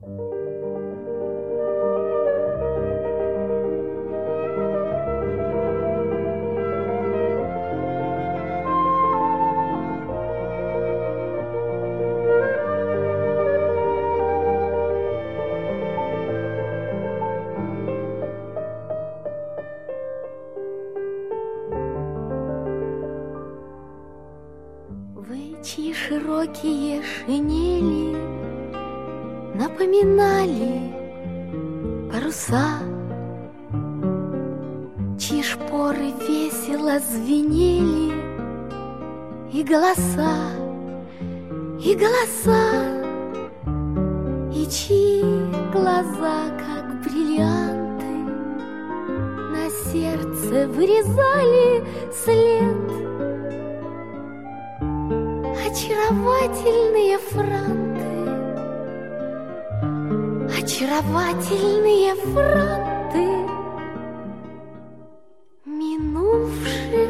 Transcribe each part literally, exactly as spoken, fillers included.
Чьи широкие шинели напоминали паруса, чьи шпоры весело звенели, и голоса, и голоса, и чьи глаза, как бриллианты, на сердце вырезали след. Очаровательные франты, очаровательные франты минувших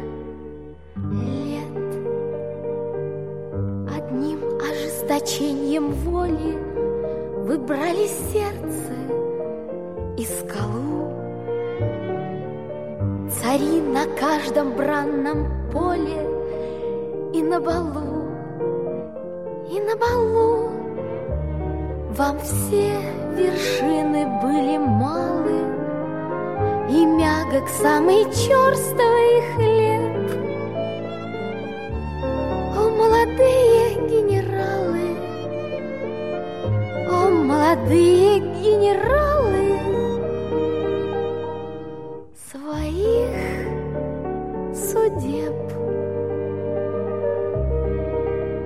лет. Одним ожесточением воли выбрали сердце и скалу. Цари на каждом бранном поле и на балу, и на балу вам все вершины были малы, и мягок самый черствый хлеб.